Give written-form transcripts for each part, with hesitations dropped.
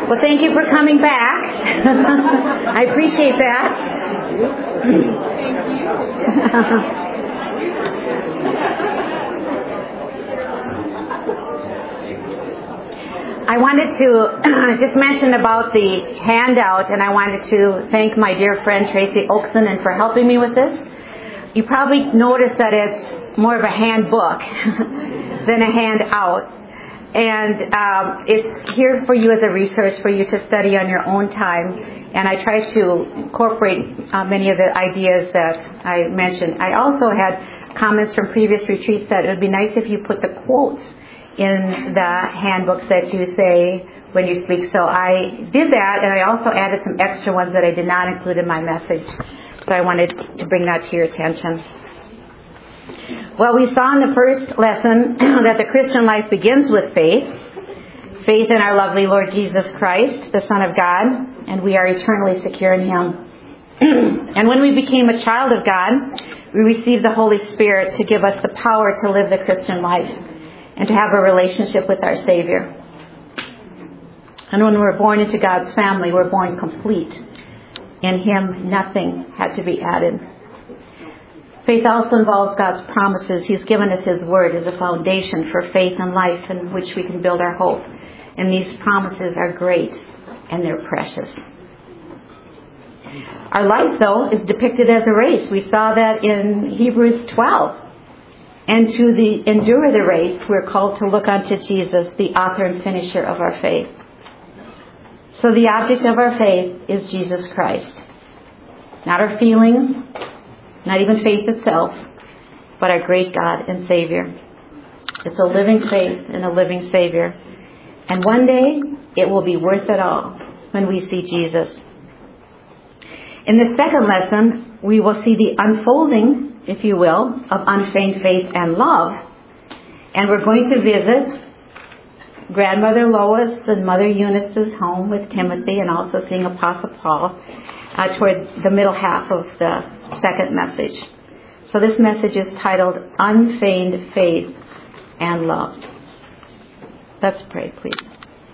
Well, thank you for coming back. I appreciate that. I wanted to just mention about the handout, and I wanted to thank my dear friend Tracy Oakson for helping me with this. You probably noticed that it's more of a handbook than a handout. And it's here for you as a resource for you to study on your own time. And I try to incorporate many of the ideas that I mentioned. I also had comments from previous retreats that it would be nice if you put the quotes in the handbooks that you say when you speak. So I did that, and I also added some extra ones that I did not include in my message. So I wanted to bring that to your attention. Well, we saw in the first lesson that the Christian life begins with faith. Faith in our lovely Lord Jesus Christ, the Son of God, and we are eternally secure in Him. And when we became a child of God, we received the Holy Spirit to give us the power to live the Christian life and to have a relationship with our Savior. And when we're born into God's family, we're born complete. In Him, nothing had to be added. Faith also involves God's promises. He's given us His Word as a foundation for faith and life in which we can build our hope. And these promises are great and they're precious. Our life, though, is depicted as a race. We saw that in Hebrews 12. And to endure the race, we're called to look unto Jesus, the author and finisher of our faith. So the object of our faith is Jesus Christ. Not our feelings, not even faith itself, but our great God and Savior. It's a living faith in a living Savior. And one day, it will be worth it all when we see Jesus. In the second lesson, we will see the unfolding, if you will, of unfeigned faith and love. And we're going to visit Grandmother Lois and Mother Eunice's home with Timothy, and also seeing Apostle Paul toward the middle half of the second message. So this message is titled Unfeigned Faith and Love. Let's pray, please.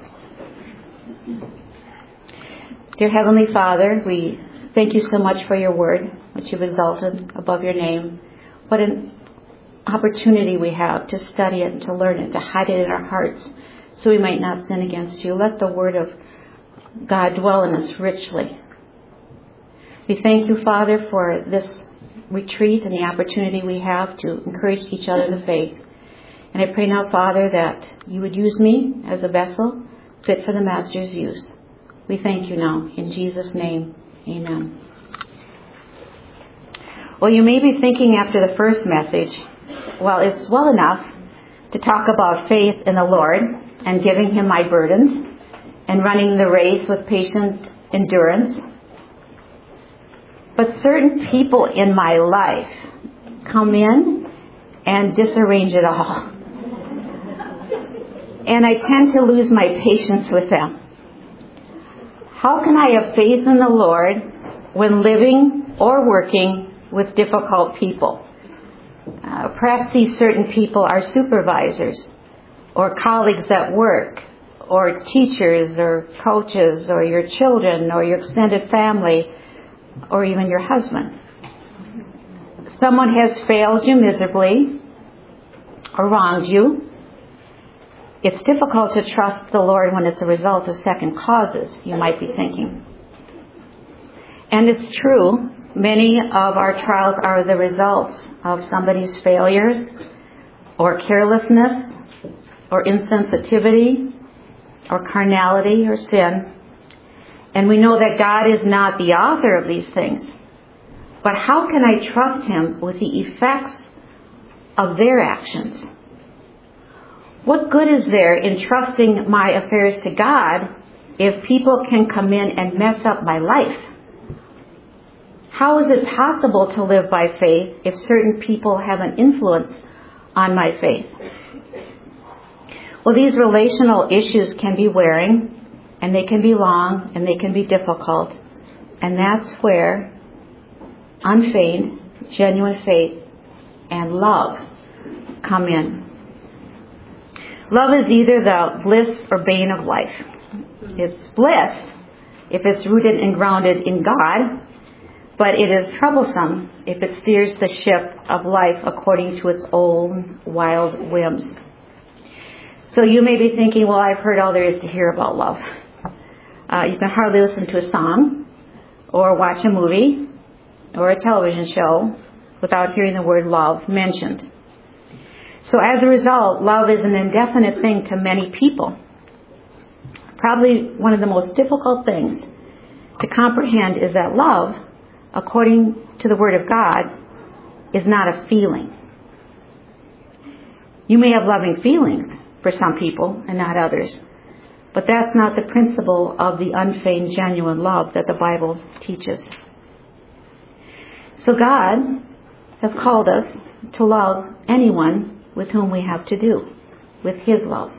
Dear Heavenly Father, we thank you so much for your word, which you've exalted above your name. What an opportunity we have to study it and to learn it, to hide it in our hearts so we might not sin against you. Let the word of God dwell in us richly. We thank you, Father, for this retreat and the opportunity we have to encourage each other in the faith. And I pray now, Father, that you would use me as a vessel fit for the Master's use. We thank you now. In Jesus' name, amen. Well, you may be thinking after the first message, well, it's well enough to talk about faith in the Lord and giving Him my burdens and running the race with patient endurance. But certain people in my life come in and disarrange it all. And I tend to lose my patience with them. How can I have faith in the Lord when living or working with difficult people? Perhaps these certain people are supervisors or colleagues at work or teachers or coaches or your children or your extended family or even your husband. Someone has failed you miserably or wronged you. It's difficult to trust the Lord when it's a result of second causes, you might be thinking. And it's true, many of our trials are the results of somebody's failures or carelessness or insensitivity or carnality or sin. And we know that God is not the author of these things. But how can I trust Him with the effects of their actions? What good is there in trusting my affairs to God if people can come in and mess up my life? How is it possible to live by faith if certain people have an influence on my faith? Well, these relational issues can be wearing, and they can be long, and they can be difficult. And that's where unfeigned, genuine faith and love come in. Love is either the bliss or bane of life. It's bliss if it's rooted and grounded in God, but it is troublesome if it steers the ship of life according to its own wild whims. So you may be thinking, well, I've heard all there is to hear about love. You can hardly listen to a song or watch a movie or a television show without hearing the word love mentioned. So as a result, love is an indefinite thing to many people. Probably one of the most difficult things to comprehend is that love, according to the Word of God, is not a feeling. You may have loving feelings for some people and not others, but that's not the principle of the unfeigned, genuine love that the Bible teaches. So God has called us to love anyone with whom we have to do, with His love.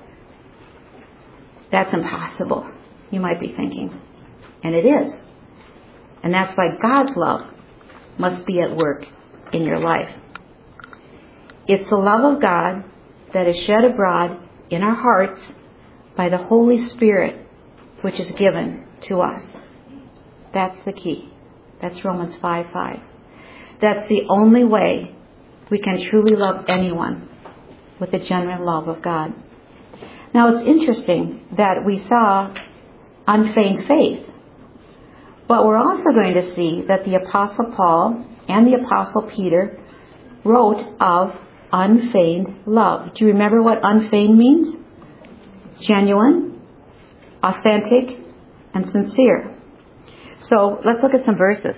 That's impossible, you might be thinking. And it is. And that's why God's love must be at work in your life. It's the love of God that is shed abroad in our hearts by the Holy Spirit, which is given to us. That's the key. That's Romans 5:5. That's the only way we can truly love anyone with the genuine love of God. Now it's interesting that we saw unfeigned faith, but we're also going to see that the Apostle Paul and the Apostle Peter wrote of unfeigned love. Do you remember what unfeigned means? Genuine, authentic, and sincere. So let's look at some verses.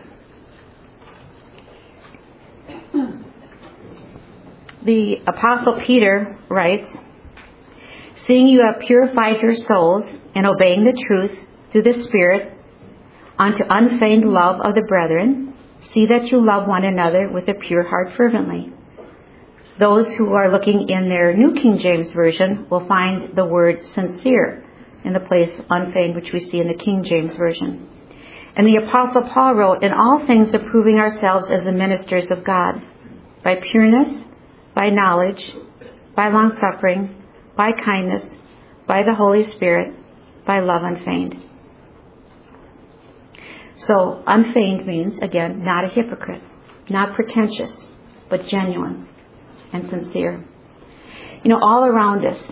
The Apostle Peter writes, "Seeing you have purified your souls in obeying the truth through the Spirit unto unfeigned love of the brethren, see that you love one another with a pure heart fervently." Those who are looking in their New King James Version will find the word sincere in the place unfeigned, which we see in the King James Version. And the Apostle Paul wrote, "In all things approving ourselves as the ministers of God, by pureness, by knowledge, by long-suffering, by kindness, by the Holy Spirit, by love unfeigned." So unfeigned means, again, not a hypocrite, not pretentious, but genuine and sincere. You know, all around us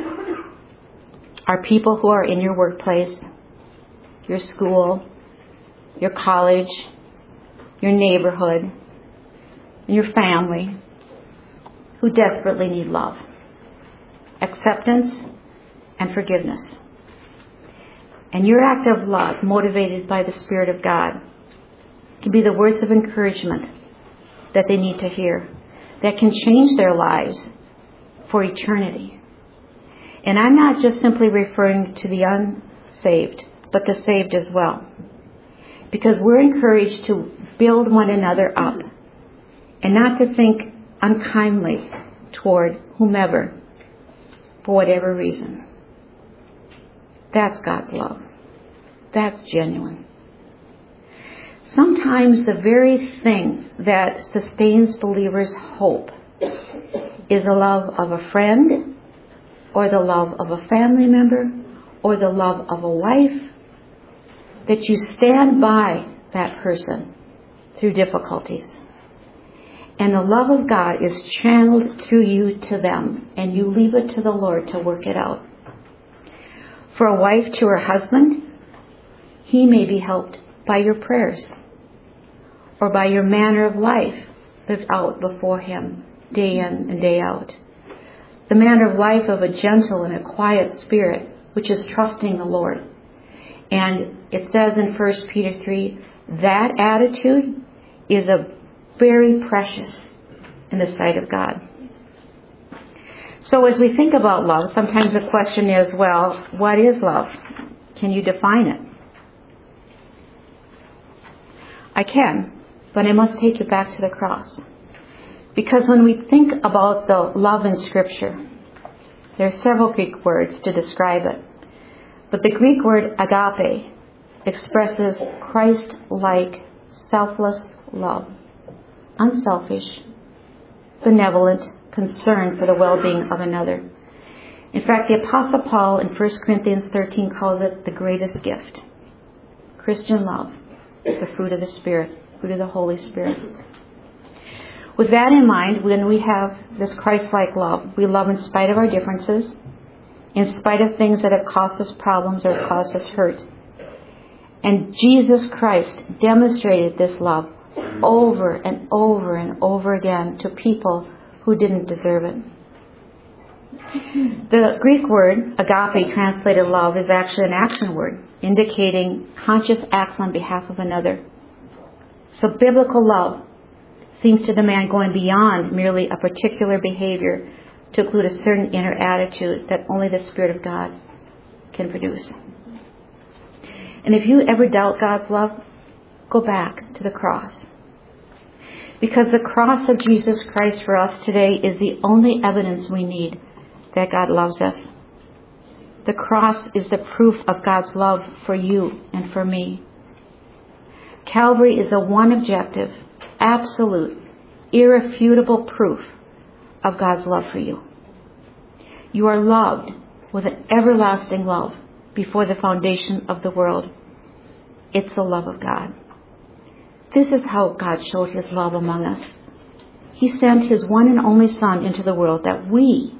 are people who are in your workplace, your school, your college, your neighborhood, and your family who desperately need love, acceptance, and forgiveness. And your act of love, motivated by the Spirit of God, can be the words of encouragement that they need to hear, that can change their lives for eternity. And I'm not just simply referring to the unsaved, but the saved as well. Because we're encouraged to build one another up and not to think unkindly toward whomever for whatever reason. That's God's love. That's genuine. Sometimes the very thing that sustains believers' hope is the love of a friend, or the love of a family member, or the love of a wife, that you stand by that person through difficulties. And the love of God is channeled through you to them, and you leave it to the Lord to work it out. For a wife to her husband, he may be helped by your prayers or by your manner of life lived out before him day in and day out. The manner of life of a gentle and a quiet spirit, which is trusting the Lord. And it says in 1 Peter 3, that attitude is a very precious in the sight of God. So as we think about love, sometimes the question is, well, what is love? Can you define it? I can, but I must take you back to the cross. Because when we think about the love in Scripture, there are several Greek words to describe it. But the Greek word agape expresses Christ-like, selfless love. Unselfish, benevolent, concern for the well-being of another. In fact, the Apostle Paul in 1 Corinthians 13 calls it the greatest gift. Christian love, the fruit of the Spirit, fruit of the Holy Spirit. With that in mind, when we have this Christ-like love, we love in spite of our differences, in spite of things that have caused us problems or caused us hurt. And Jesus Christ demonstrated this love over and over and over again to people who didn't deserve it. The Greek word, agape, translated love, is actually an action word, indicating conscious acts on behalf of another. So biblical love seems to demand going beyond merely a particular behavior to include a certain inner attitude that only the Spirit of God can produce. And if you ever doubt God's love, go back to the cross. Because the cross of Jesus Christ for us today is the only evidence we need that God loves us. The cross is the proof of God's love for you and for me. Calvary is the one objective, absolute, irrefutable proof of God's love for you. You are loved with an everlasting love before the foundation of the world. It's the love of God. This is how God showed His love among us. He sent His one and only Son into the world that we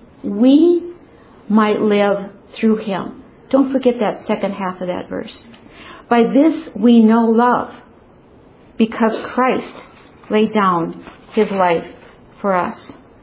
might live through Him. Don't forget that second half of that verse. By this we know love, because Christ laid down His life for us.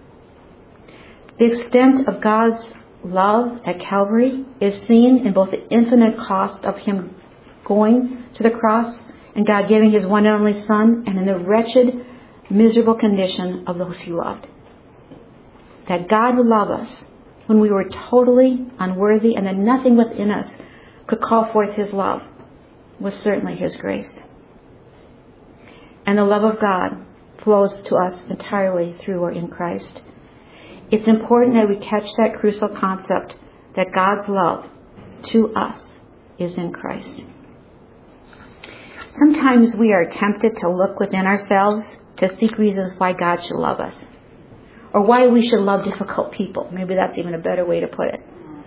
The extent of God's love at Calvary is seen in both the infinite cost of Him going to the cross and God giving His one and only Son, and in the wretched, miserable condition of those He loved. That God would love us when we were totally unworthy and that nothing within us could call forth His love was certainly His grace. And the love of God flows to us entirely through or in Christ. It's important that we catch that crucial concept that God's love to us is in Christ. Sometimes we are tempted to look within ourselves to seek reasons why God should love us, or why we should love difficult people. Maybe that's even a better way to put it.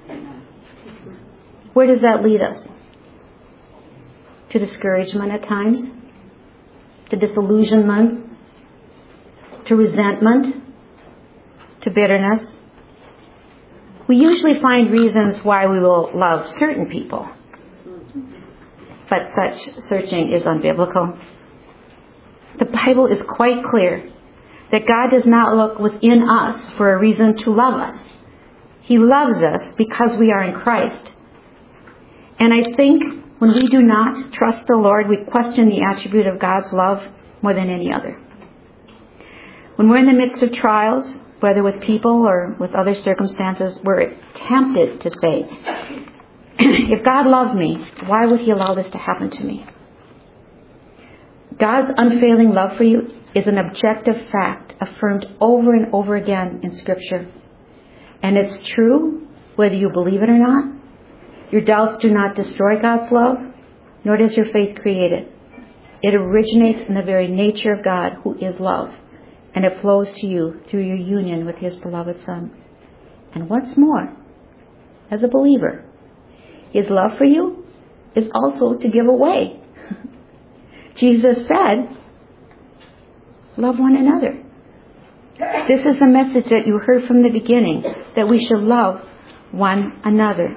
Where does that lead us? To discouragement at times, to disillusionment, to resentment, to bitterness. We usually find reasons why we will love certain people, but such searching is unbiblical. The Bible is quite clear that God does not look within us for a reason to love us. He loves us because we are in Christ. And I think when we do not trust the Lord, we question the attribute of God's love more than any other. When we're in the midst of trials, whether with people or with other circumstances, we're tempted to say, if God loved me, why would He allow this to happen to me? God's unfailing love for you is an objective fact affirmed over and over again in Scripture. And it's true whether you believe it or not. Your doubts do not destroy God's love, nor does your faith create it. It originates in the very nature of God, who is love, and it flows to you through your union with His beloved Son. And what's more, as a believer, His love for you is also to give away. Jesus said, love one another. This is the message that you heard from the beginning, that we should love one another.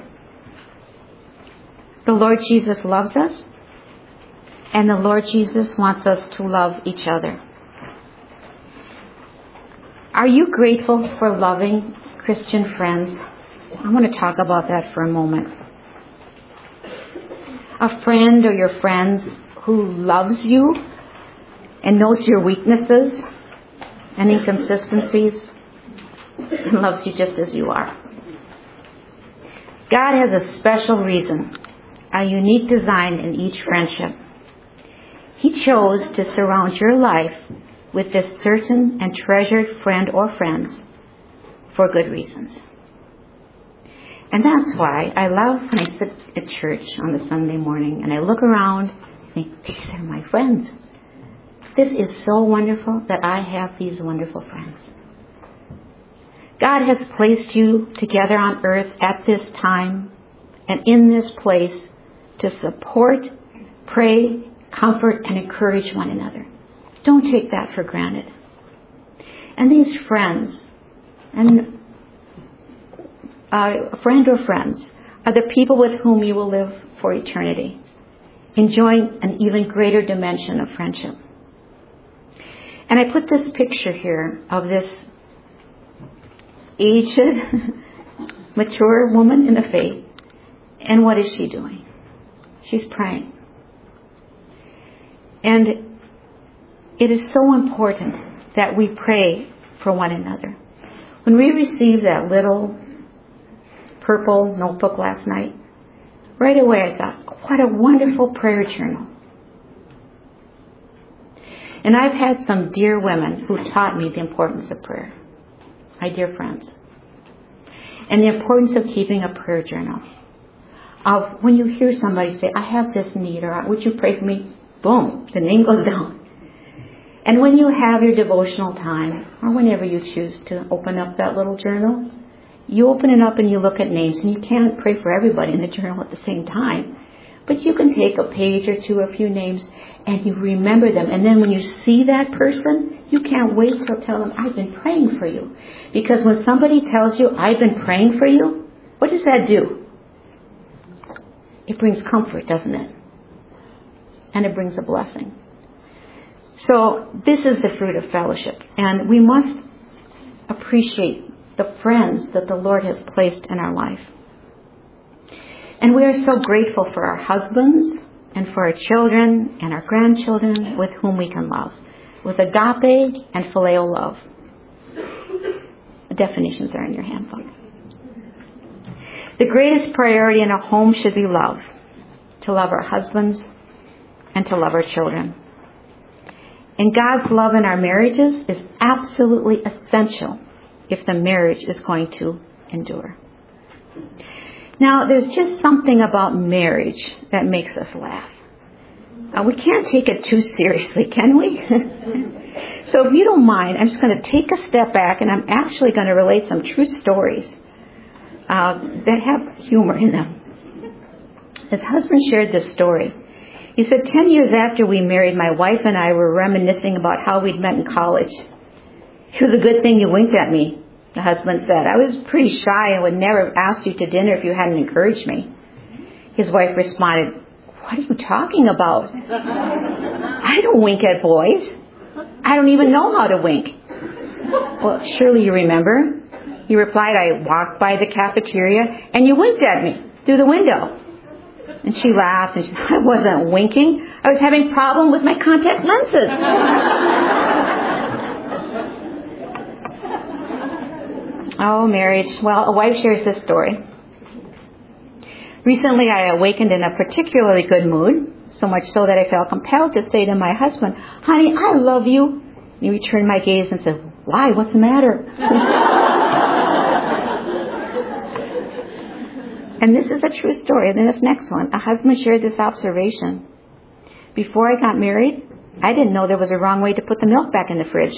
The Lord Jesus loves us, and the Lord Jesus wants us to love each other. Are you grateful for loving Christian friends? I want to talk about that for a moment. A friend or your friends who loves you and knows your weaknesses and inconsistencies and loves you just as you are. God has a special reason, a unique design in each friendship. He chose to surround your life with this certain and treasured friend or friends for good reasons. And that's why I love when I sit at church on a Sunday morning and I look around and think, these are my friends. This is so wonderful that I have these wonderful friends. God has placed you together on earth at this time and in this place to support, pray, comfort, and encourage one another. Don't take that for granted. And these friends, and a friend or friends, are the people with whom you will live for eternity, enjoying an even greater dimension of friendship. And I put this picture here of this aged, mature woman in the faith. And what is she doing? She's praying. And it is so important that we pray for one another. When we received that little purple notebook last night, right away I thought, what a wonderful prayer journal. And I've had some dear women who taught me the importance of prayer. My dear friends. And the importance of keeping a prayer journal. Of when you hear somebody say, I have this need, or would you pray for me? Boom, the name goes down. And when you have your devotional time, or whenever you choose to open up that little journal, you open it up and you look at names, and you can't pray for everybody in the journal at the same time. But you can take a page or two, a few names, and you remember them. And then when you see that person, you can't wait to tell them, I've been praying for you. Because when somebody tells you, I've been praying for you, what does that do? It brings comfort, doesn't it? And it brings a blessing. So this is the fruit of fellowship. And we must appreciate the friends that the Lord has placed in our life. And we are so grateful for our husbands and for our children and our grandchildren with whom we can love. With agape and phileo love. The definitions are in your handbook. The greatest priority in a home should be love. To love our husbands and to love our children. And God's love in our marriages is absolutely essential if the marriage is going to endure. Now, there's just something about marriage that makes us laugh. We can't take it too seriously, can we? So if you don't mind, I'm just going to take a step back, and I'm actually going to relate some true stories that have humor in them. His husband shared this story. He said, 10 years after we married, my wife and I were reminiscing about how we'd met in college. It was a good thing you winked at me, the husband said. I was pretty shy and would never have asked you to dinner if you hadn't encouraged me. His wife responded, what are you talking about? I don't wink at boys. I don't even know how to wink. Well, surely you remember. He replied, I walked by the cafeteria and you winked at me through the window. And she laughed and she said, I wasn't winking. I was having a problem with my contact lenses. Oh, marriage. Well, a wife shares this story. Recently, I awakened in a particularly good mood, so much so that I felt compelled to say to my husband, honey, I love you. He returned my gaze and said, why? What's the matter? And this is a true story. And then this next one, a husband shared this observation. Before I got married, I didn't know there was a wrong way to put the milk back in the fridge.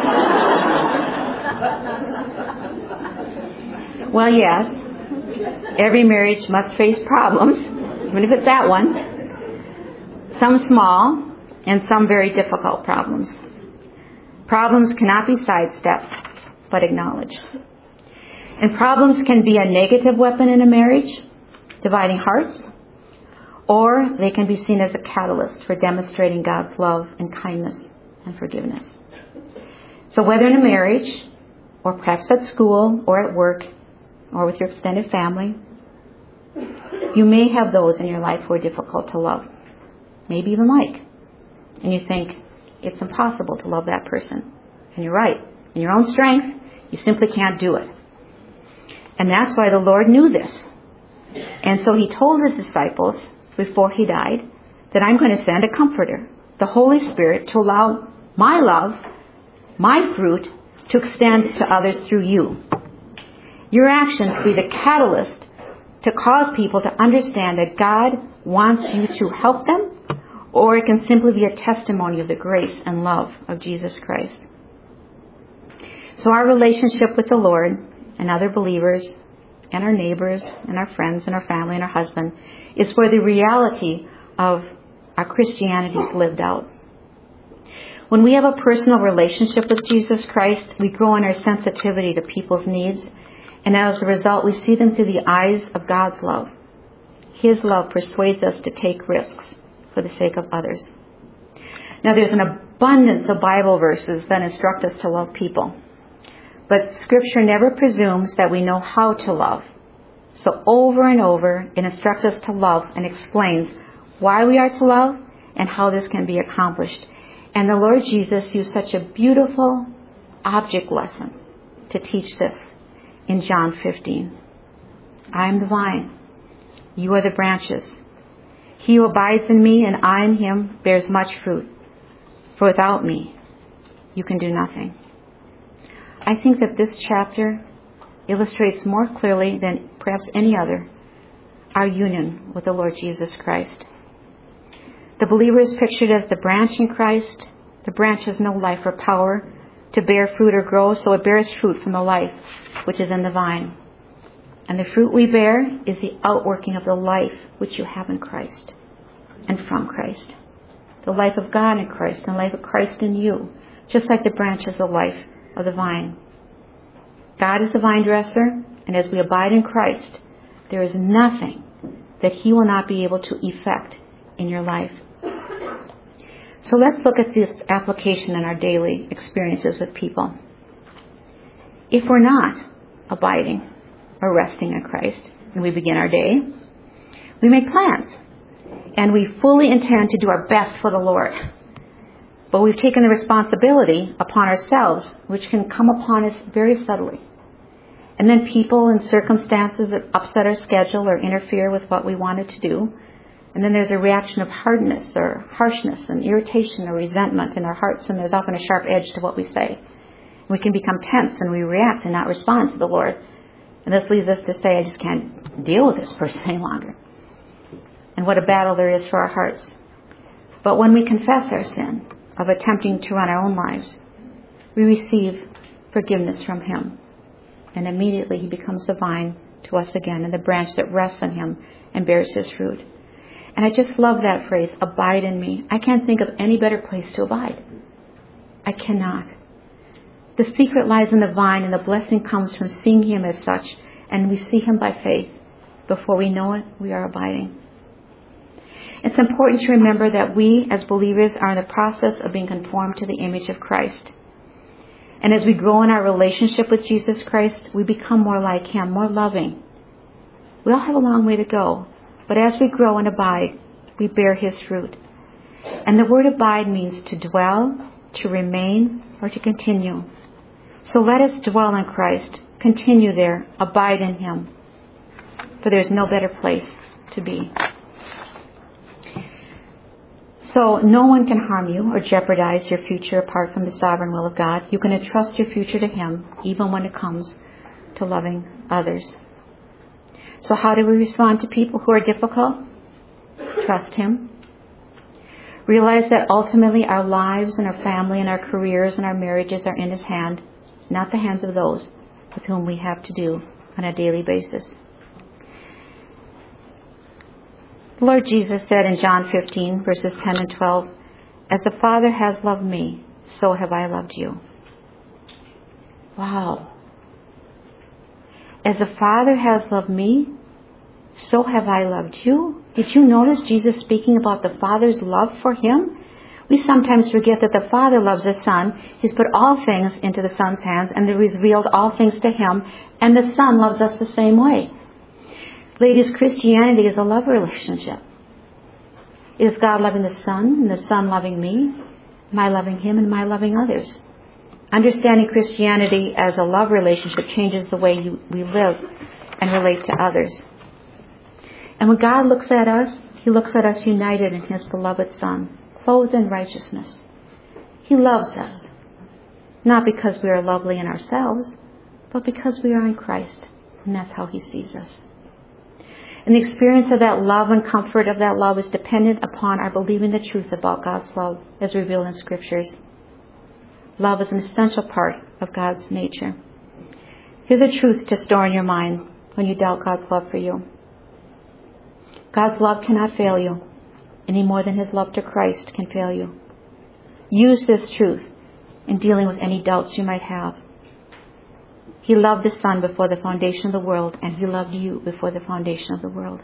Well, yes, every marriage must face problems, even if it's that one. Some small and some very difficult problems. Problems cannot be sidestepped, but acknowledged. And problems can be a negative weapon in a marriage, dividing hearts, or they can be seen as a catalyst for demonstrating God's love and kindness and forgiveness. So whether in a marriage, or perhaps at school, or at work, or with your extended family, you may have those in your life who are difficult to love, maybe even like. And you think, it's impossible to love that person. And you're right. In your own strength, you simply can't do it. And that's why the Lord knew this. And so he told his disciples before he died that I'm going to send a comforter, the Holy Spirit, to allow my love, my fruit, to extend to others through you. Your actions be the catalyst to cause people to understand that God wants you to help them, or it can simply be a testimony of the grace and love of Jesus Christ. So our relationship with the Lord and other believers and our neighbors and our friends and our family and our husband is where the reality of our Christianity is lived out. When we have a personal relationship with Jesus Christ, we grow in our sensitivity to people's needs, and as a result, we see them through the eyes of God's love. His love persuades us to take risks for the sake of others. Now, there's an abundance of Bible verses that instruct us to love people. But Scripture never presumes that we know how to love. So over and over, it instructs us to love and explains why we are to love and how this can be accomplished. And the Lord Jesus used such a beautiful object lesson to teach this in John 15. I am the vine. You are the branches. He who abides in me and I in him bears much fruit. For without me, you can do nothing. I think that this chapter illustrates more clearly than perhaps any other our union with the Lord Jesus Christ. The believer is pictured as the branch in Christ. The branch has no life or power to bear fruit or grow, so it bears fruit from the life which is in the vine. And the fruit we bear is the outworking of the life which you have in Christ and from Christ. The life of God in Christ and the life of Christ in you, just like the branch is the life of the vine. God is the vine dresser, and as we abide in Christ, there is nothing that He will not be able to effect in your life. So let's look at this application in our daily experiences with people. If we're not abiding or resting in Christ, and we begin our day, we make plans, and we fully intend to do our best for the Lord. But we've taken the responsibility upon ourselves, which can come upon us very subtly. And then people and circumstances that upset our schedule or interfere with what we wanted to do. And then there's a reaction of hardness or harshness and irritation or resentment in our hearts, and there's often a sharp edge to what we say. We can become tense and we react and not respond to the Lord. And this leads us to say, I just can't deal with this person any longer. And what a battle there is for our hearts. But when we confess our sin of attempting to run our own lives, we receive forgiveness from Him. And immediately He becomes the vine to us again and the branch that rests on Him and bears His fruit. And I just love that phrase, abide in me. I can't think of any better place to abide. I cannot. The secret lies in the vine, and the blessing comes from seeing Him as such, and we see Him by faith. Before we know it, we are abiding. It's important to remember that we, as believers, are in the process of being conformed to the image of Christ. And as we grow in our relationship with Jesus Christ, we become more like Him, more loving. We all have a long way to go, but as we grow and abide, we bear His fruit. And the word abide means to dwell, to remain, or to continue. So let us dwell in Christ, continue there, abide in Him, for there is no better place to be. So no one can harm you or jeopardize your future apart from the sovereign will of God. You can entrust your future to Him, even when it comes to loving others. So how do we respond to people who are difficult? Trust Him. Realize that ultimately our lives and our family and our careers and our marriages are in His hand, not the hands of those with whom we have to do on a daily basis. The Lord Jesus said in John 15, verses 10 and 12, as the Father has loved me, so have I loved you. Wow. As the Father has loved me, so have I loved you. Did you notice Jesus speaking about the Father's love for Him? We sometimes forget that the Father loves the Son. He's put all things into the Son's hands and revealed all things to Him. And the Son loves us the same way. Ladies, Christianity is a love relationship. It is God loving the Son and the Son loving me, my loving Him and my loving others. Understanding Christianity as a love relationship changes the way we live and relate to others. And when God looks at us, He looks at us united in His beloved Son, clothed in righteousness. He loves us, not because we are lovely in ourselves, but because we are in Christ, and that's how He sees us. And the experience of that love and comfort of that love is dependent upon our believing the truth about God's love as revealed in Scriptures. Love is an essential part of God's nature. Here's a truth to store in your mind when you doubt God's love for you. God's love cannot fail you any more than His love to Christ can fail you. Use this truth in dealing with any doubts you might have. He loved the Son before the foundation of the world, and He loved you before the foundation of the world.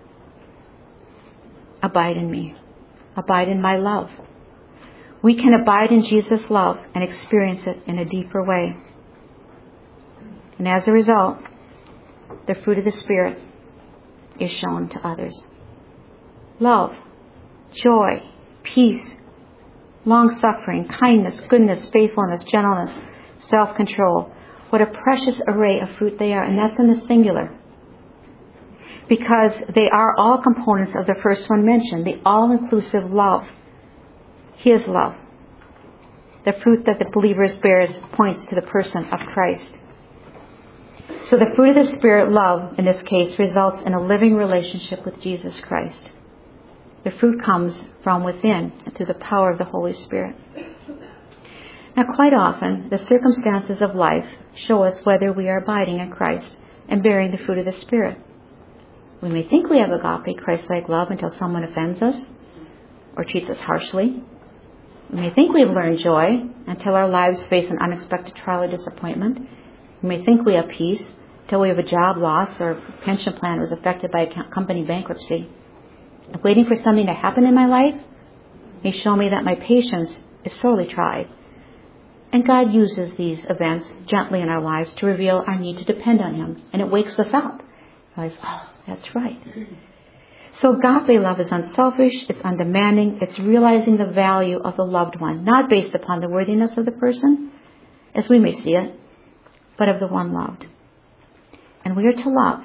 Abide in me. Abide in my love. We can abide in Jesus' love and experience it in a deeper way. And as a result, the fruit of the Spirit is shown to others. Love, joy, peace, long-suffering, kindness, goodness, faithfulness, gentleness, self-control. What a precious array of fruit they are, and that's in the singular. Because they are all components of the first one mentioned, the all-inclusive love. His love. The fruit that the believer bears points to the person of Christ. So the fruit of the Spirit, love, in this case, results in a living relationship with Jesus Christ. The fruit comes from within and through the power of the Holy Spirit. Now, quite often, the circumstances of life show us whether we are abiding in Christ and bearing the fruit of the Spirit. We may think we have agape, Christ-like love until someone offends us or treats us harshly. We may think we've learned joy until our lives face an unexpected trial or disappointment. We may think we have peace until we have a job loss or a pension plan was affected by a company bankruptcy. If waiting for something to happen in my life may show me that my patience is sorely tried. And God uses these events gently in our lives to reveal our need to depend on Him. And it wakes us up. That's right. So agape love is unselfish, it's undemanding, it's realizing the value of the loved one, not based upon the worthiness of the person, as we may see it, but of the one loved. And we are to love,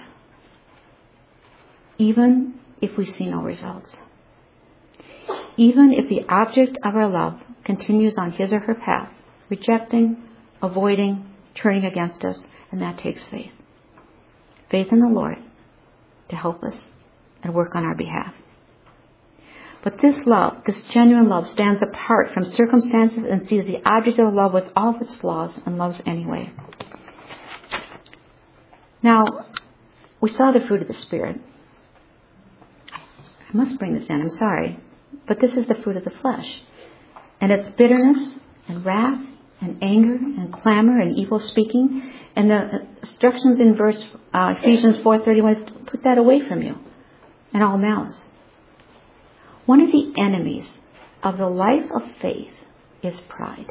even if we see no results. Even if the object of our love continues on his or her path, rejecting, avoiding, turning against us, and that takes faith. Faith in the Lord to help us and work on our behalf. But this love, this genuine love, stands apart from circumstances and sees the object of love with all of its flaws and loves anyway. Now, we saw the fruit of the Spirit. I must bring this in, I'm sorry. But this is the fruit of the flesh. And it's bitterness and wrath and anger and clamor and evil speaking. And the instructions in Ephesians 4:31 is to put that away from you. And all malice. One of the enemies of the life of faith is pride.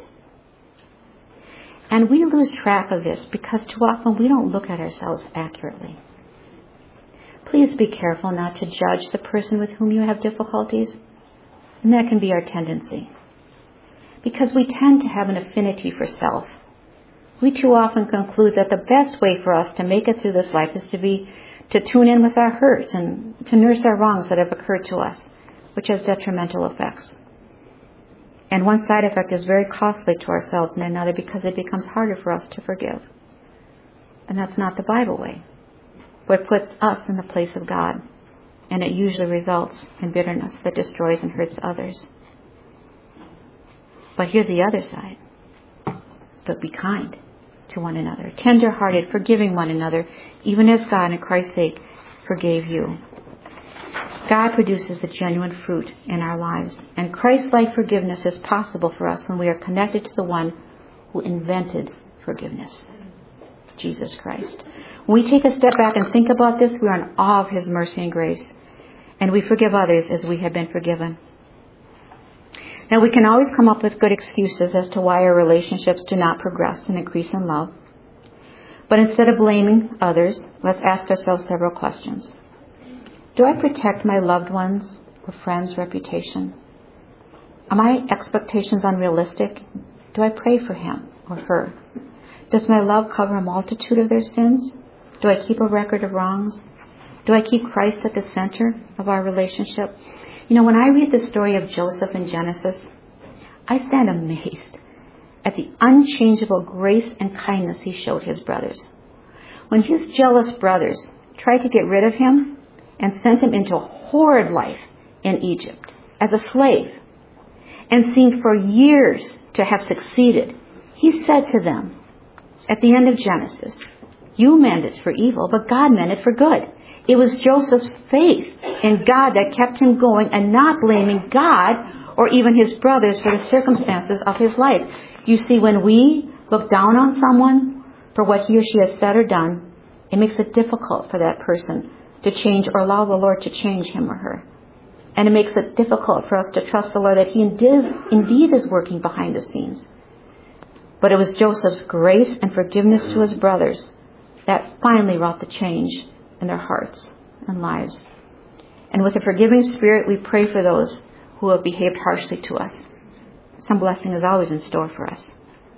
And we lose track of this because too often we don't look at ourselves accurately. Please be careful not to judge the person with whom you have difficulties. And that can be our tendency. Because we tend to have an affinity for self. We too often conclude that the best way for us to make it through this life is to tune in with our hurts and to nurse our wrongs that have occurred to us, which has detrimental effects. And one side effect is very costly to ourselves and another because it becomes harder for us to forgive. And that's not the Bible way. But it puts us in the place of God. And it usually results in bitterness that destroys and hurts others. But here's the other side. But be kind to one another, tender-hearted, forgiving one another, even as God, in Christ's sake, forgave you. God produces the genuine fruit in our lives. And Christ-like forgiveness is possible for us when we are connected to the one who invented forgiveness, Jesus Christ. When we take a step back and think about this, we are in awe of His mercy and grace. And we forgive others as we have been forgiven. Now, we can always come up with good excuses as to why our relationships do not progress and increase in love. But instead of blaming others, let's ask ourselves several questions. Do I protect my loved ones' or friends' reputation? Are my expectations unrealistic? Do I pray for him or her? Does my love cover a multitude of their sins? Do I keep a record of wrongs? Do I keep Christ at the center of our relationship? You know, when I read the story of Joseph in Genesis, I stand amazed at the unchangeable grace and kindness he showed his brothers. When his jealous brothers tried to get rid of him and sent him into a horrid life in Egypt as a slave, and seemed for years to have succeeded He said to them at the end of Genesis, you meant it for evil, but God meant it for good. It was Joseph's faith in God that kept him going and not blaming God or even his brothers for the circumstances of his life. You see, when we look down on someone for what he or she has said or done, it makes it difficult for that person to change or allow the Lord to change him or her. And it makes it difficult for us to trust the Lord that he indeed is working behind the scenes. But it was Joseph's grace and forgiveness to his brothers that finally wrought the change in their hearts and lives. And with a forgiving spirit, we pray for those who have behaved harshly to us. Some blessing is always in store for us.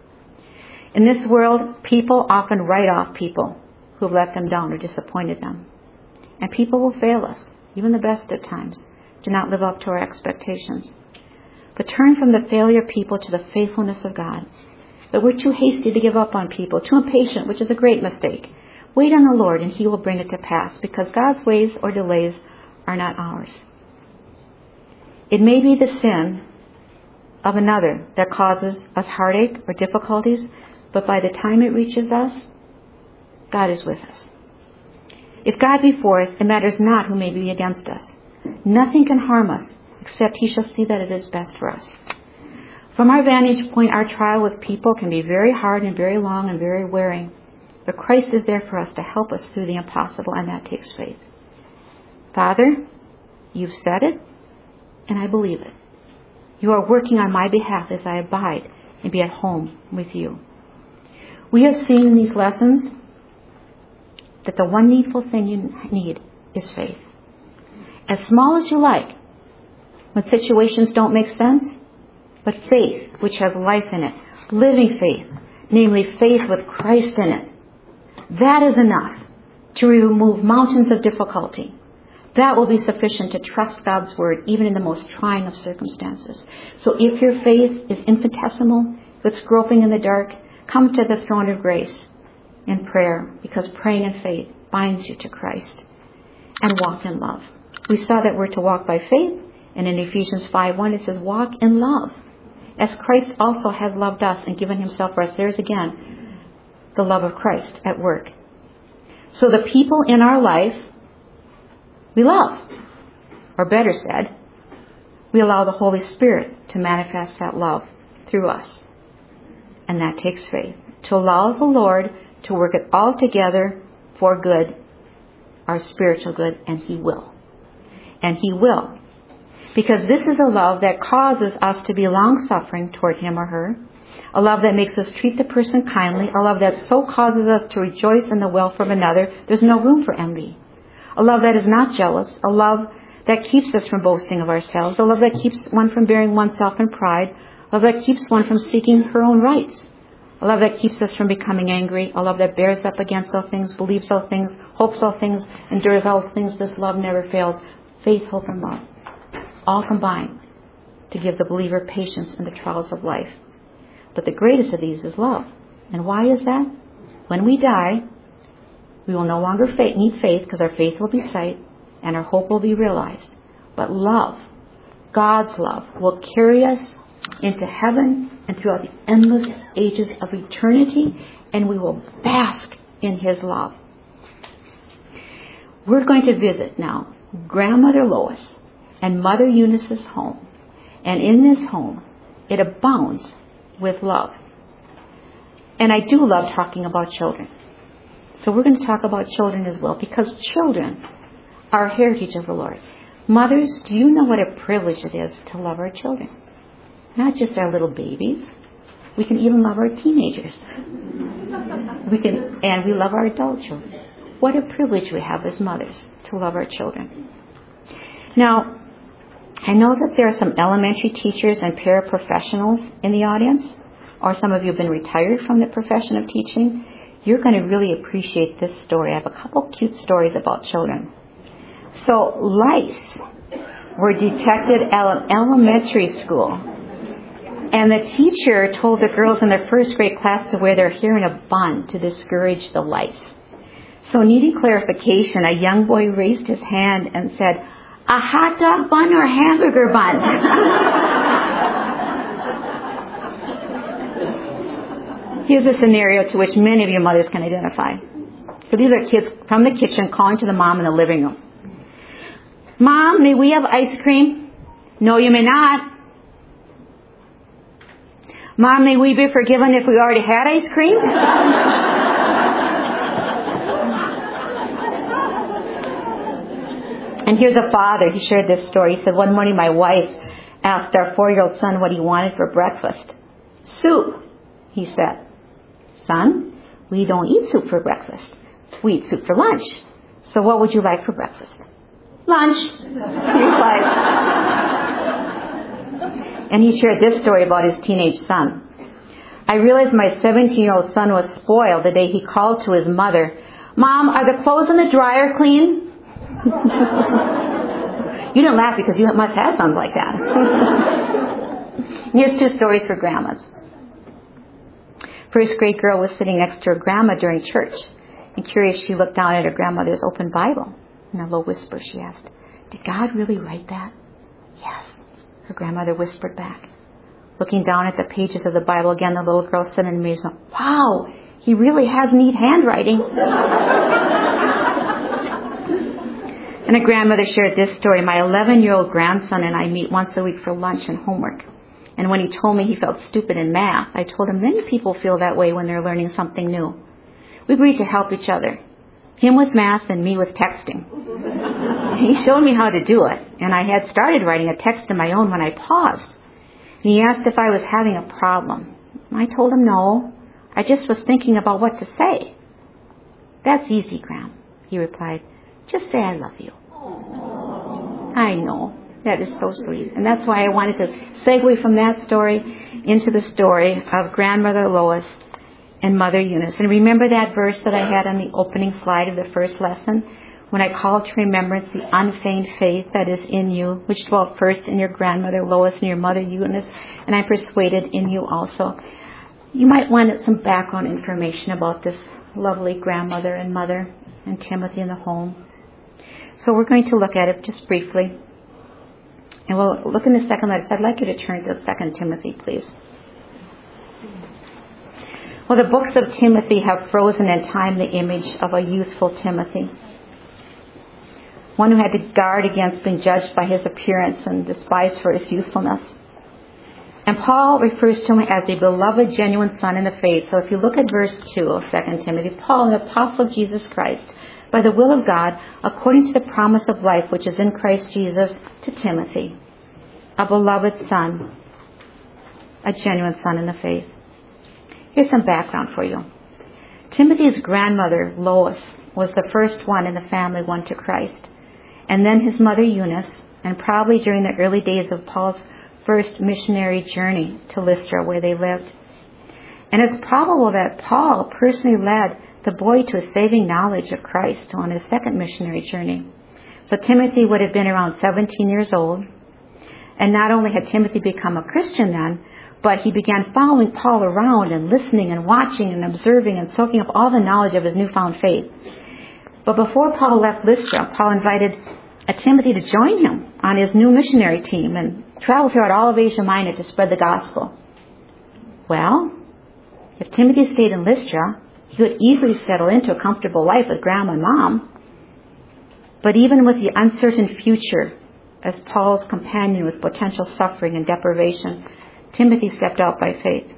In this world, people often write off people who have let them down or disappointed them. And people will fail us, even the best at times, do not live up to our expectations. But turn from the failure of people to the faithfulness of God. But we're too hasty to give up on people, too impatient, which is a great mistake. Wait on the Lord and he will bring it to pass, because God's ways or delays are not ours. It may be the sin of another that causes us heartache or difficulties, but by the time it reaches us, God is with us. If God be for us, it matters not who may be against us. Nothing can harm us except he shall see that it is best for us. From our vantage point, our trial with people can be very hard and very long and very wearing. But Christ is there for us to help us through the impossible, and that takes faith. Father, you've said it, and I believe it. You are working on my behalf as I abide and be at home with you. We have seen in these lessons that the one needful thing you need is faith. As small as you like, when situations don't make sense, but faith which has life in it, living faith, namely faith with Christ in it. That is enough to remove mountains of difficulty. That will be sufficient to trust God's word even in the most trying of circumstances. So if your faith is infinitesimal, if it's groping in the dark, come to the throne of grace in prayer, because praying in faith binds you to Christ, and walk in love. We saw that we're to walk by faith, and in Ephesians 5:1 it says walk in love. As Christ also has loved us and given himself for us. There's again the love of Christ at work. So the people in our life we love. Or better said, we allow the Holy Spirit to manifest that love through us. And that takes faith. To allow the Lord to work it all together for good, our spiritual good, and he will. And he will. Because this is a love that causes us to be long-suffering toward him or her. A love that makes us treat the person kindly. A love that so causes us to rejoice in the welfare of another. There's no room for envy. A love that is not jealous. A love that keeps us from boasting of ourselves. A love that keeps one from bearing oneself in pride. A love that keeps one from seeking her own rights. A love that keeps us from becoming angry. A love that bears up against all things, believes all things, hopes all things, endures all things. This love never fails. Faith, hope, and love. All combined to give the believer patience in the trials of life. But the greatest of these is love. And why is that? When we die, we will no longer need faith, because our faith will be sight and our hope will be realized. But love, God's love, will carry us into heaven and throughout the endless ages of eternity, and we will bask in his love. We're going to visit now Grandmother Lois and Mother Eunice's home. And in this home, it abounds with love. And I do love talking about children. So we're going to talk about children as well, because children are a heritage of the Lord. Mothers, do you know what a privilege it is to love our children? Not just our little babies. We can even love our teenagers. And we love our adult children. What a privilege we have as mothers to love our children. Now, I know that there are some elementary teachers and paraprofessionals in the audience, or some of you have been retired from the profession of teaching. You're going to really appreciate this story. I have a couple cute stories about children. So, lice were detected at elementary school. And the teacher told the girls in their first grade class to wear their hair in a bun to discourage the lice. So, needing clarification, a young boy raised his hand and said, "A hot dog bun or a hamburger bun?" Here's a scenario to which many of you mothers can identify. So these are kids from the kitchen calling to the mom in the living room. Mom, may we have ice cream? No, you may not. Mom, may we be forgiven if we already had ice cream? And here's a father. He shared this story. He said, one morning my wife asked our 4-year-old son what he wanted for breakfast. Soup, he said. Son, we don't eat soup for breakfast. We eat soup for lunch. So what would you like for breakfast? Lunch, he replied. And he shared this story about his teenage son. I realized my 17-year-old son was spoiled the day he called to his mother, Mom, are the clothes in the dryer clean? You didn't laugh because you must have sons like that. Here's 2 stories for grandmas. First grade girl was sitting next to her grandma during church. And curious, she looked down at her grandmother's open Bible. In a low whisper, she asked, Did God really write that? Yes, her grandmother whispered back. Looking down at the pages of the Bible again, the little girl said in amazement, Wow, he really has neat handwriting. And a grandmother shared this story. My 11-year-old grandson and I meet once a week for lunch and homework. And when he told me he felt stupid in math, I told him many people feel that way when they're learning something new. We agreed to help each other. Him with math and me with texting. He showed me how to do it. And I had started writing a text of my own when I paused. And he asked if I was having a problem. I told him no. I just was thinking about what to say. That's easy, Gram, he replied. Just say I love you. I know. That is so sweet. And that's why I wanted to segue from that story into the story of Grandmother Lois and Mother Eunice. And remember that verse that I had on the opening slide of the first lesson? When I call to remembrance the unfeigned faith that is in you, which dwelt first in your grandmother Lois and your mother Eunice, and I'm persuaded in you also. You might want some background information about this lovely grandmother and mother and Timothy in the home. So we're going to look at it just briefly. And we'll look in the second letter. So I'd like you to turn to 2 Timothy, please. Well, the books of Timothy have frozen in time the image of a youthful Timothy. One who had to guard against being judged by his appearance and despised for his youthfulness. And Paul refers to him as a beloved, genuine son in the faith. So if you look at verse 2 of 2 Timothy, Paul, an apostle of Jesus Christ, by the will of God, according to the promise of life which is in Christ Jesus, to Timothy, a beloved son, a genuine son in the faith. Here's some background for you. Timothy's grandmother, Lois, was the first one in the family won to Christ. And then his mother, Eunice, and probably during the early days of Paul's first missionary journey to Lystra, where they lived. And it's probable that Paul personally led the boy to a saving knowledge of Christ on his second missionary journey. So Timothy would have been around 17 years old. And not only had Timothy become a Christian then, but he began following Paul around and listening and watching and observing and soaking up all the knowledge of his newfound faith. But before Paul left Lystra, Paul invited Timothy to join him on his new missionary team and travel throughout all of Asia Minor to spread the gospel. Well, if Timothy stayed in Lystra, he would easily settle into a comfortable life with grandma and mom. But even with the uncertain future as Paul's companion with potential suffering and deprivation, Timothy stepped out by faith.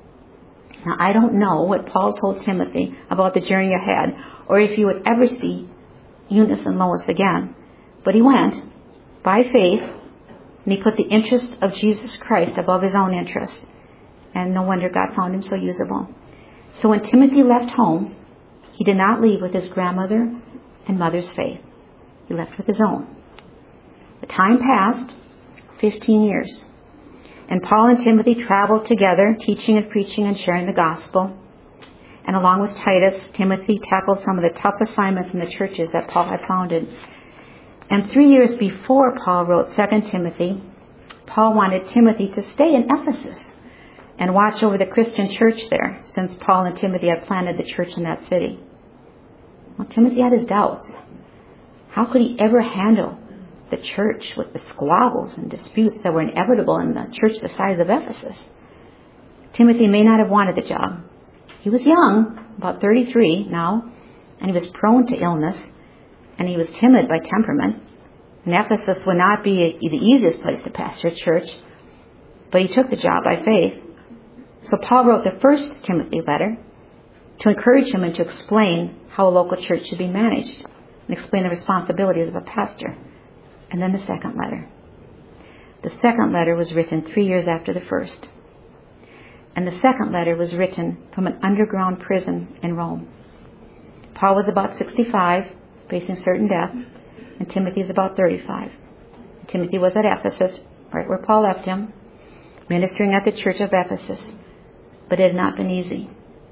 Now, I don't know what Paul told Timothy about the journey ahead, or if he would ever see Eunice and Lois again. But he went by faith, and he put the interest of Jesus Christ above his own interests. And no wonder God found him so usable. So when Timothy left home, he did not leave with his grandmother and mother's faith. He left with his own. The time passed, 15 years. And Paul and Timothy traveled together, teaching and preaching and sharing the gospel. And along with Titus, Timothy tackled some of the tough assignments in the churches that Paul had founded. And 3 years before Paul wrote 2 Timothy, Paul wanted Timothy to stay in Ephesus and watch over the Christian church there, since Paul and Timothy had planted the church in that city. Well, Timothy had his doubts. How could he ever handle the church with the squabbles and disputes that were inevitable in the church the size of Ephesus? Timothy may not have wanted the job, He was young, about 33 now, and he was prone to illness, and he was timid by temperament. And Ephesus would not be the easiest place to pastor a church, but he took the job by faith. So Paul wrote the first Timothy letter to encourage him and to explain how a local church should be managed and explain the responsibilities of a pastor. And then the second letter. The second letter was written 3 years after the first. And the second letter was written from an underground prison in Rome. Paul was about 65, facing certain death, and Timothy is about 35. Timothy was at Ephesus, right where Paul left him, ministering at the church of Ephesus. But it had not been easy.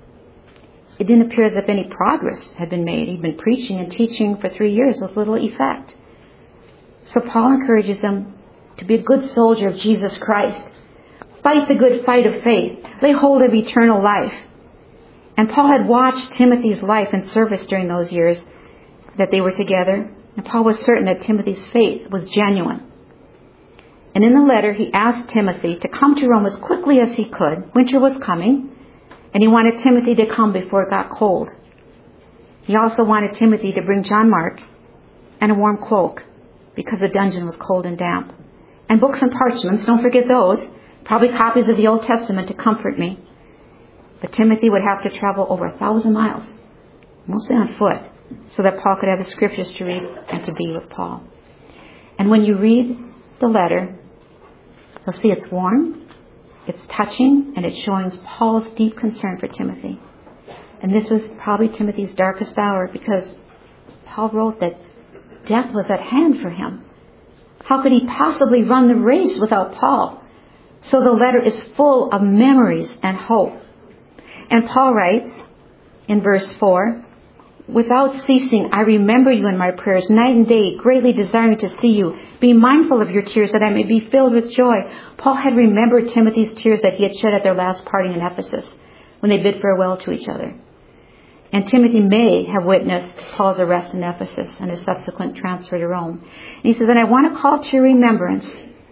It didn't appear as if any progress had been made. He'd been preaching and teaching for 3 years with little effect. So Paul encourages them to be a good soldier of Jesus Christ. Fight the good fight of faith. Lay hold of eternal life. And Paul had watched Timothy's life and service during those years that they were together. And Paul was certain that Timothy's faith was genuine. And in the letter, he asked Timothy to come to Rome as quickly as he could. Winter was coming, and he wanted Timothy to come before it got cold. He also wanted Timothy to bring John Mark and a warm cloak, because the dungeon was cold and damp. And books and parchments, don't forget those. Probably copies of the Old Testament to comfort me. But Timothy would have to travel over 1,000 miles, mostly on foot, so that Paul could have the scriptures to read and to be with Paul. And when you read the letter, you'll see it's warm, it's touching, and it shows Paul's deep concern for Timothy. And this was probably Timothy's darkest hour, because Paul wrote that death was at hand for him. How could he possibly run the race without Paul? So the letter is full of memories and hope. And Paul writes in verse 4, "Without ceasing, I remember you in my prayers night and day, greatly desiring to see you. Be mindful of your tears, that I may be filled with joy." Paul had remembered Timothy's tears that he had shed at their last parting in Ephesus, when they bid farewell to each other. And Timothy may have witnessed Paul's arrest in Ephesus and his subsequent transfer to Rome. And he says, "And I want to call to your remembrance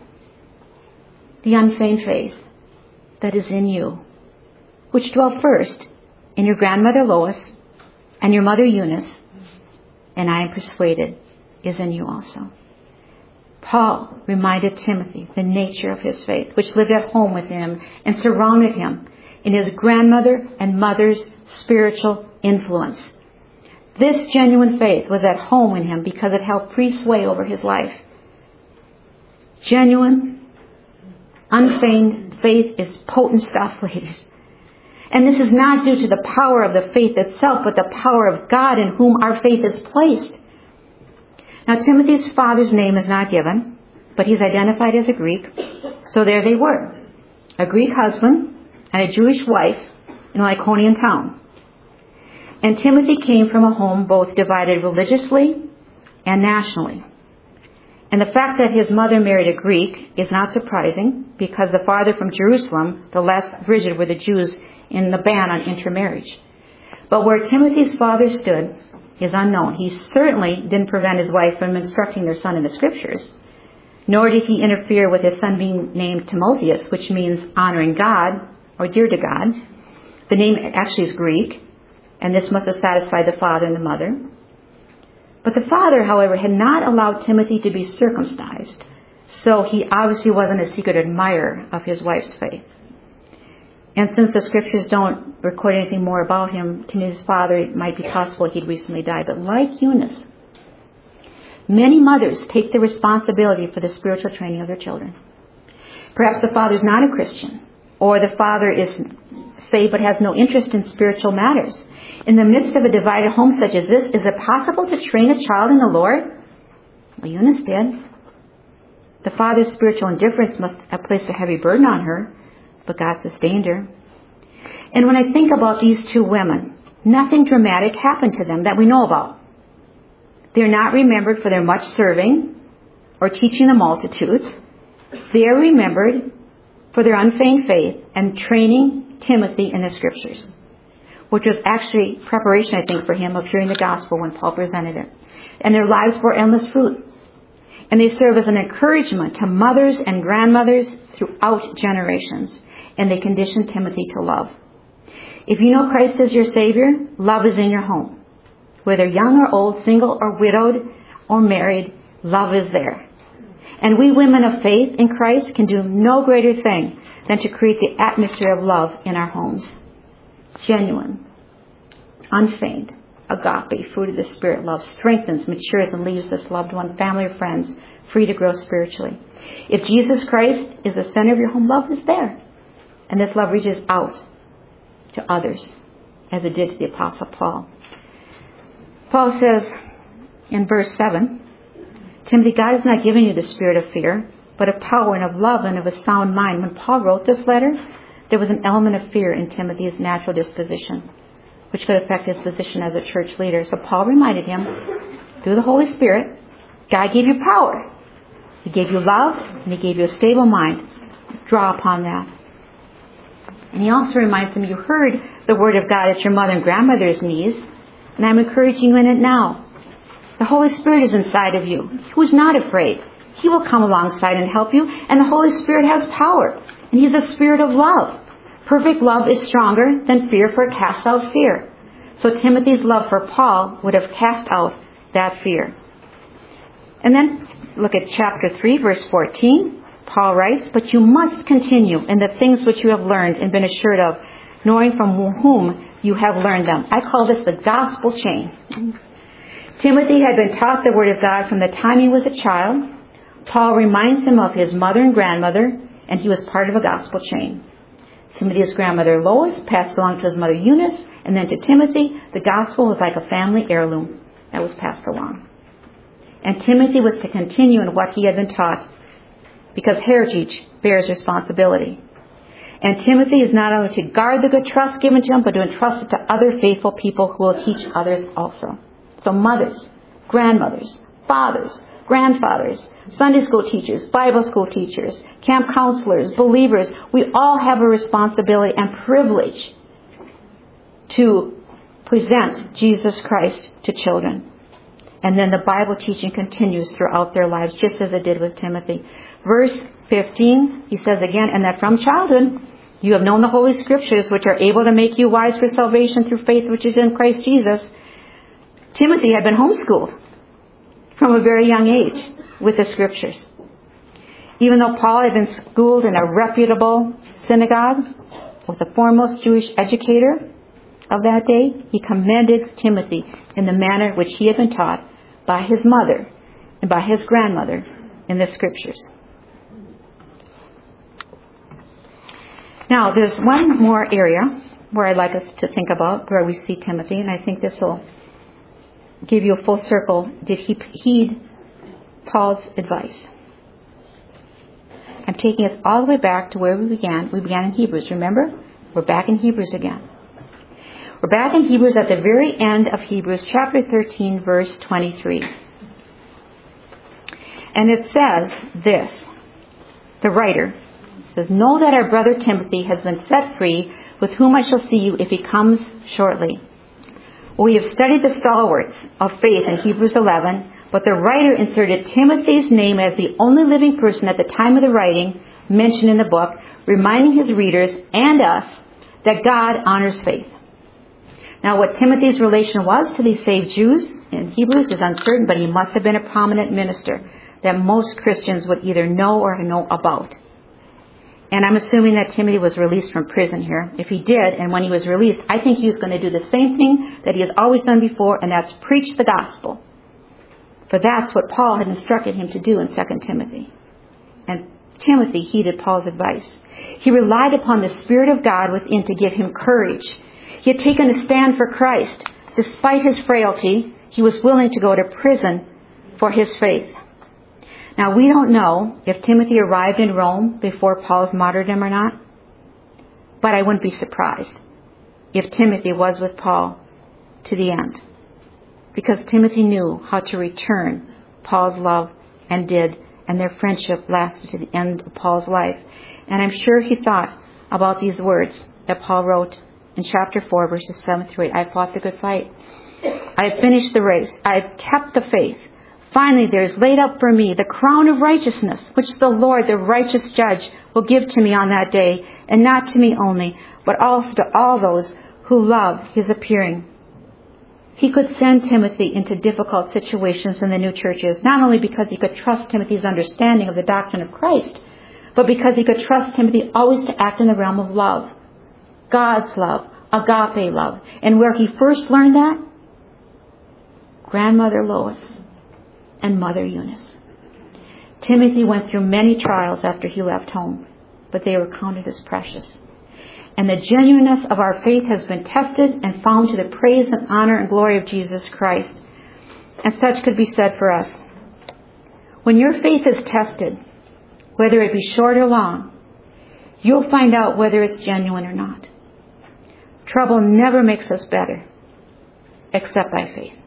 the unfeigned faith that is in you, which dwelt first in your grandmother Lois and your mother Eunice, and I am persuaded is in you also." Paul reminded Timothy the nature of his faith, which lived at home with him and surrounded him in his grandmother and mother's spiritual influence. This genuine faith was at home in him because it held free sway over his life. Genuine, unfeigned faith is potent stuff, ladies. And this is not due to the power of the faith itself, but the power of God in whom our faith is placed. Now, Timothy's father's name is not given, but he's identified as a Greek. So there they were, a Greek husband and a Jewish wife in a Lycaonian town. And Timothy came from a home both divided religiously and nationally. And the fact that his mother married a Greek is not surprising, because the farther from Jerusalem, the less rigid were the Jews in the ban on intermarriage. But where Timothy's father stood is unknown. He certainly didn't prevent his wife from instructing their son in the scriptures, nor did he interfere with his son being named Timotheus, which means honoring God or dear to God. The name actually is Greek, and this must have satisfied the father and the mother. But the father, however, had not allowed Timothy to be circumcised, so he obviously wasn't a secret admirer of his wife's faith. And since the scriptures don't record anything more about him, Timothy's father, it might be possible he'd recently died. But like Eunice, many mothers take the responsibility for the spiritual training of their children. Perhaps the father's not a Christian, or the father is saved but has no interest in spiritual matters. In the midst of a divided home such as this, is it possible to train a child in the Lord? Well, Eunice did. The father's spiritual indifference must have placed a heavy burden on her, but God sustained her. And when I think about these two women, nothing dramatic happened to them that we know about. They're not remembered for their much serving or teaching the multitudes. They are remembered for their unfeigned faith and training Timothy in the scriptures, which was actually preparation, I think, for him of hearing the gospel when Paul presented it. And their lives bore endless fruit. And they serve as an encouragement to mothers and grandmothers throughout generations. And they conditioned Timothy to love. If you know Christ as your Savior, love is in your home. Whether young or old, single or widowed or married, love is there. And we women of faith in Christ can do no greater thing than to create the atmosphere of love in our homes. Genuine, unfeigned, agape, fruit of the Spirit love strengthens, matures, and leaves this loved one, family, or friends free to grow spiritually. If Jesus Christ is the center of your home, love is there. And this love reaches out to others, as it did to the Apostle Paul. Paul says in verse 7, Timothy, God has not given you the spirit of fear, but of power and of love and of a sound mind. When Paul wrote this letter, there was an element of fear in Timothy's natural disposition, which could affect his position as a church leader. So Paul reminded him, through the Holy Spirit, God gave you power. He gave you love, and He gave you a stable mind. Draw upon that. And he also reminds him, you heard the word of God at your mother and grandmother's knees, and I'm encouraging you in it now. The Holy Spirit is inside of you, who is not afraid. He will come alongside and help you, and the Holy Spirit has power, and He's a spirit of love. Perfect love is stronger than fear, for it casts out fear. So Timothy's love for Paul would have cast out that fear. And then look at chapter 3, verse 14. Paul writes, but you must continue in the things which you have learned and been assured of, knowing from whom you have learned them. I call this the gospel chain. Timothy had been taught the word of God from the time he was a child. Paul reminds him of his mother and grandmother, and he was part of a gospel chain. Timothy's grandmother Lois passed along to his mother Eunice, and then to Timothy, the gospel was like a family heirloom that was passed along. And Timothy was to continue in what he had been taught, because heritage bears responsibility. And Timothy is not only to guard the good trust given to him, but to entrust it to other faithful people who will teach others also. So mothers, grandmothers, fathers, grandfathers, Sunday school teachers, Bible school teachers, camp counselors, believers, we all have a responsibility and privilege to present Jesus Christ to children. And then the Bible teaching continues throughout their lives, just as it did with Timothy. Verse 15, he says again, and that from childhood you have known the Holy Scriptures, which are able to make you wise for salvation through faith which is in Christ Jesus. Timothy had been homeschooled from a very young age with the Scriptures. Even though Paul had been schooled in a reputable synagogue with the foremost Jewish educator of that day, he commended Timothy in the manner which he had been taught by his mother and by his grandmother in the Scriptures. Now, there's one more area where I'd like us to think about where we see Timothy, and I think this will give you a full circle. Did he heed Paul's advice? I'm taking us all the way back to where we began. We began in Hebrews, remember? We're back in Hebrews again. We're back in Hebrews at the very end of Hebrews, chapter 13, verse 23. And it says this, the writer says, know that our brother Timothy has been set free, with whom I shall see you if he comes shortly. We have studied the stalwarts of faith in Hebrews 11, but the writer inserted Timothy's name as the only living person at the time of the writing mentioned in the book, reminding his readers and us that God honors faith. Now, what Timothy's relation was to these saved Jews in Hebrews is uncertain, but he must have been a prominent minister that most Christians would either know or know about. And I'm assuming that Timothy was released from prison here. If he did, and when he was released, I think he was going to do the same thing that he has always done before, and that's preach the gospel. For that's what Paul had instructed him to do in 2 Timothy. And Timothy heeded Paul's advice. He relied upon the Spirit of God within to give him courage. He had taken a stand for Christ. Despite his frailty, he was willing to go to prison for his faith. Now, we don't know if Timothy arrived in Rome before Paul's martyrdom or not, but I wouldn't be surprised if Timothy was with Paul to the end, because Timothy knew how to return Paul's love and did, and their friendship lasted to the end of Paul's life. And I'm sure he thought about these words that Paul wrote in chapter 4, verses 7 through 8. I fought the good fight. I have finished the race. I have kept the faith. Finally, there is laid up for me the crown of righteousness, which the Lord, the righteous judge, will give to me on that day, and not to me only, but also to all those who love his appearing. He could send Timothy into difficult situations in the new churches, not only because he could trust Timothy's understanding of the doctrine of Christ, but because he could trust Timothy always to act in the realm of love. God's love, agape love. And where he first learned that? Grandmother Lois and Mother Eunice. Timothy went through many trials after he left home, but they were counted as precious. And the genuineness of our faith has been tested and found to the praise and honor and glory of Jesus Christ. And such could be said for us. When your faith is tested, whether it be short or long, you'll find out whether it's genuine or not. Trouble never makes us better, except by faith.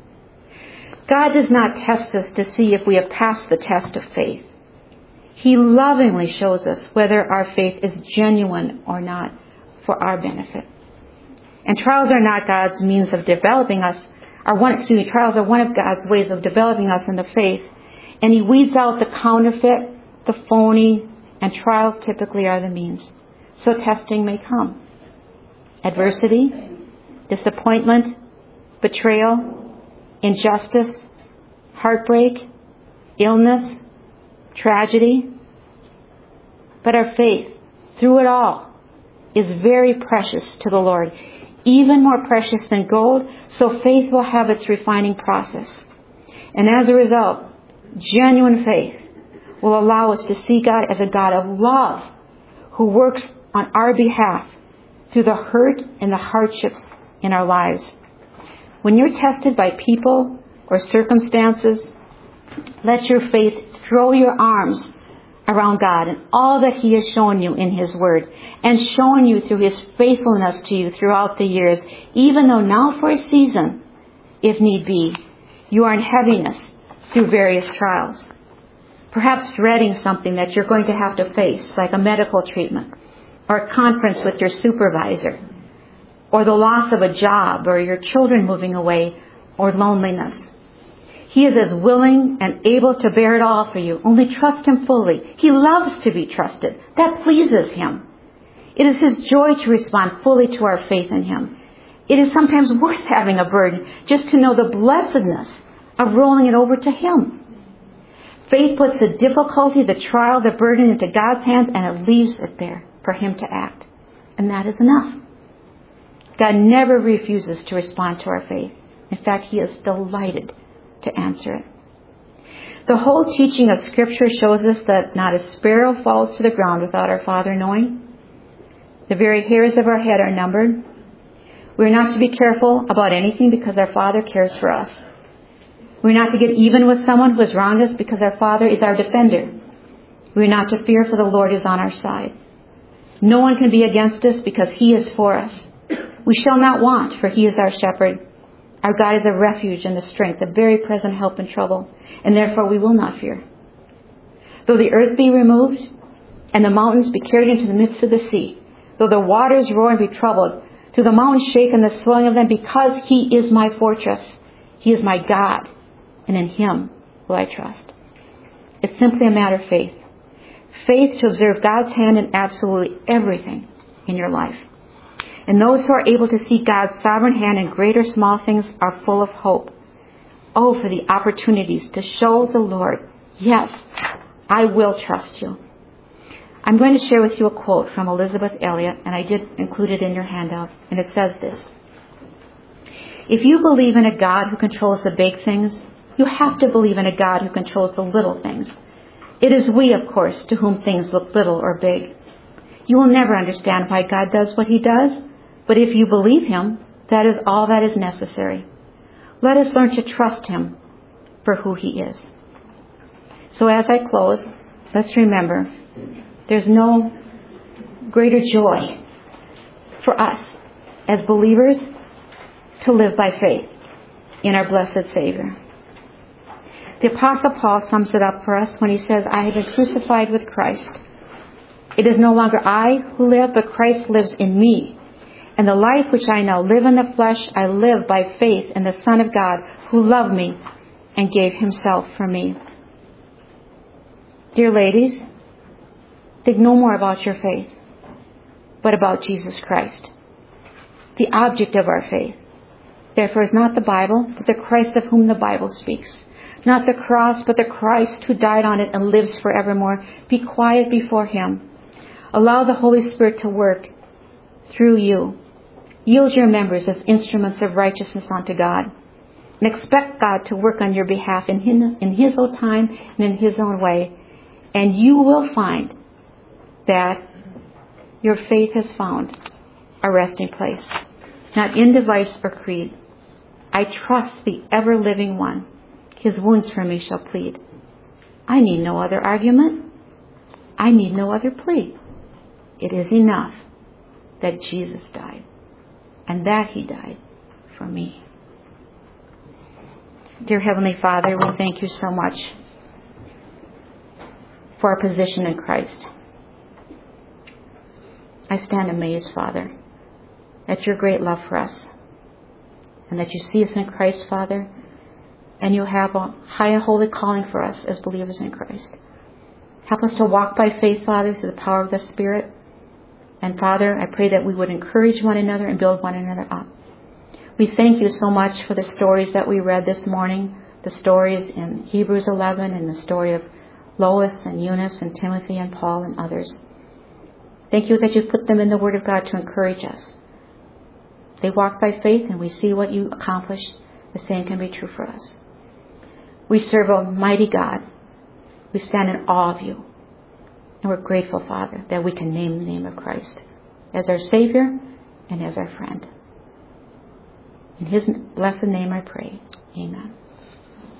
God does not test us to see if we have passed the test of faith. He lovingly shows us whether our faith is genuine or not for our benefit. And trials are not God's means of developing us. Trials are one of God's ways of developing us in the faith. And he weeds out the counterfeit, the phony, and trials typically are the means. So testing may come. Adversity, disappointment, betrayal, injustice, heartbreak, illness, tragedy. But our faith, through it all, is very precious to the Lord, even more precious than gold, so faith will have its refining process. And as a result, genuine faith will allow us to see God as a God of love who works on our behalf through the hurt and the hardships in our lives. When you're tested by people or circumstances, let your faith throw your arms around God and all that he has shown you in his word and shown you through his faithfulness to you throughout the years, even though now for a season, if need be, you are in heaviness through various trials. Perhaps dreading something that you're going to have to face, like a medical treatment or a conference with your supervisor, or the loss of a job, or your children moving away, or loneliness. He is as willing and able to bear it all for you. Only trust him fully. He loves to be trusted. That pleases him. It is his joy to respond fully to our faith in him. It is sometimes worth having a burden just to know the blessedness of rolling it over to him. Faith puts the difficulty, the trial, the burden into God's hands, and it leaves it there for him to act. And that is enough. God never refuses to respond to our faith. In fact, he is delighted to answer it. The whole teaching of Scripture shows us that not a sparrow falls to the ground without our Father knowing. The very hairs of our head are numbered. We're not to be careful about anything because our Father cares for us. We're not to get even with someone who has wronged us because our Father is our defender. We're not to fear, for the Lord is on our side. No one can be against us because he is for us. We shall not want, for he is our shepherd. Our God is a refuge and a strength, a very present help in trouble, and therefore we will not fear. Though the earth be removed, and the mountains be carried into the midst of the sea, though the waters roar and be troubled, though the mountains shake and the swelling of them, because he is my fortress, he is my God, and in him will I trust. It's simply a matter of faith. Faith to observe God's hand in absolutely everything in your life. And those who are able to see God's sovereign hand in great or small things are full of hope. Oh, for the opportunities to show the Lord, yes, I will trust you. I'm going to share with you a quote from Elisabeth Elliot, and I did include it in your handout, and it says this: if you believe in a God who controls the big things, you have to believe in a God who controls the little things. It is we, of course, to whom things look little or big. You will never understand why God does what he does, but if you believe him, that is all that is necessary. Let us learn to trust him for who he is. So as I close, let's remember, there's no greater joy for us as believers to live by faith in our blessed Savior. The Apostle Paul sums it up for us when he says, I have been crucified with Christ. It is no longer I who live, but Christ lives in me. And the life which I now live in the flesh, I live by faith in the Son of God, who loved me and gave himself for me. Dear ladies, think no more about your faith, but about Jesus Christ. the object of our faith. Therefore is not the Bible, but the Christ of whom the Bible speaks. Not the cross, but the Christ who died on it and lives forevermore. Be quiet before Him. Allow the Holy Spirit to work through you. Yield your members as instruments of righteousness unto God. And expect God to work on your behalf in His own time and in His own way. And you will find that your faith has found a resting place. Not in device or creed. I trust the ever-living one. His wounds for me shall plead. I need no other argument. I need no other plea. It is enough that Jesus died, and that He died for me. Dear Heavenly Father, we thank You so much for our position in Christ. I stand amazed, Father, at Your great love for us, and that You see us in Christ, Father, and You have a high and holy calling for us as believers in Christ. Help us to walk by faith, Father, through the power of the Spirit. And Father, I pray that we would encourage one another and build one another up. We thank You so much for the stories that we read this morning, the stories in Hebrews 11 and the story of Lois and Eunice and Timothy and Paul and others. Thank You that You put them in the Word of God to encourage us. They walk by faith and we see what You accomplished. The same can be true for us. We serve a mighty God. We stand in awe of You. And we're grateful, Father, that we can name the name of Christ as our Savior and as our friend. In His blessed name I pray. Amen.